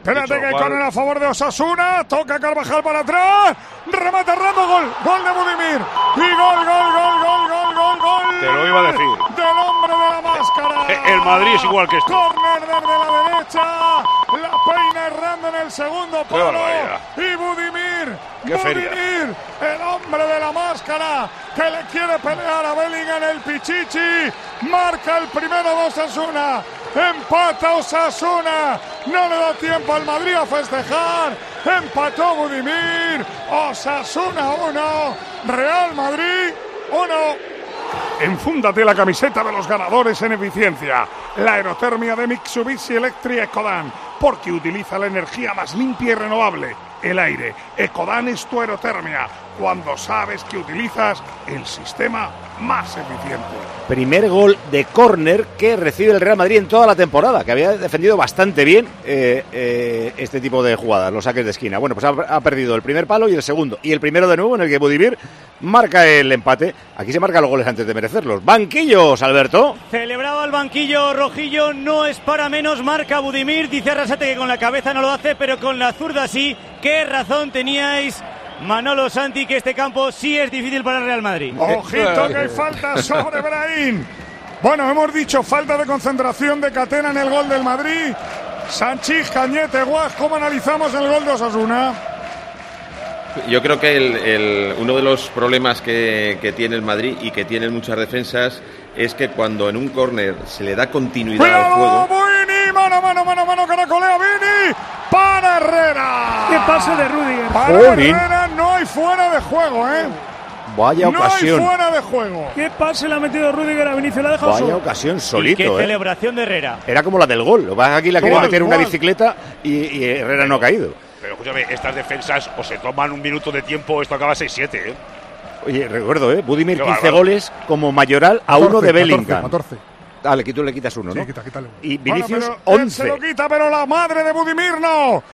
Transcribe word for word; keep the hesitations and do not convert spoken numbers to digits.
Espérate que hay córner a favor de Osasuna. Toca Carvajal para atrás. Remata Ramos, gol. Gol de Budimir. Y gol, gol, gol, gol, gol, gol, gol. Te lo iba a decir. Del hombre de la máscara. El Madrid es igual que esto. Córner desde la derecha. La peina errando en el segundo palo. Y Budimir. Qué feria. Budimir, el hombre de la máscara, que le quiere pelear a Bellingham el Pichichi. Marca el primero de Osasuna. Empata Osasuna. No le da tiempo al Madrid a festejar. Empató Budimir. Osasuna uno. Real Madrid uno. Enfúndate la camiseta de los ganadores en eficiencia. La aerotermia de Mitsubishi Electric Ecodan, porque utiliza la energía más limpia y renovable, el aire. Ecodan es tu aerotermia, cuando sabes que utilizas el sistema más eficiente. Primer gol de córner que recibe el Real Madrid en toda la temporada, que había defendido bastante bien eh, eh, este tipo de jugadas, los saques de esquina. Bueno, pues ha, ha perdido el primer palo y el segundo. Y el primero de nuevo, en el que Budimir marca el empate. Aquí se marcan los goles antes de merecerlos. Banquillos, Alberto. Celebraba el banquillo rojillo, no es para menos, marca Budimir. Dice Arrasate que con la cabeza no lo hace, pero con la zurda sí. ¿Qué razón teníais, Manolo, Santi, que este campo sí es difícil para el Real Madrid? Ojito que hay falta sobre Brahim. Bueno, hemos dicho falta de concentración de Catena en el gol del Madrid. Sanchís, Cañete, Guas, ¿cómo analizamos el gol de Osasuna? Yo creo que el, el, uno de los problemas que, que tiene el Madrid y que tienen muchas defensas es que cuando en un córner se le da continuidad ¡cuidado, al juego... Vini! ¡Mano, mano, mano, mano! ¡Caracolea Vini! ¡Para Herrera! ¡Qué pase de Rüdiger! Para Herrera no hay fuera de juego, ¿eh? Vaya ocasión. No hay fuera de juego. ¿Qué pase le ha metido Rüdiger a Vinicius? La ha dejado Vaya solo. ocasión solito, ¿Y qué eh? celebración de Herrera? Era como la del gol. Lo que pasa es que aquí la quería ¿Cuál, meter una cuál? bicicleta y, y Herrera no ha caído. Pero escúchame, estas defensas o se toman un minuto de tiempo, esto acaba seis siete, ¿eh? Oye, recuerdo, ¿eh? Budimir Qué quince bárbaro. goles como mayoral a uno de Bellingham. catorce. Dale, que tú le quitas uno, ¿no? Sí, quita, quítale. Y Vinicius, bueno, pero él once. se lo quita, pero la madre de Budimir no.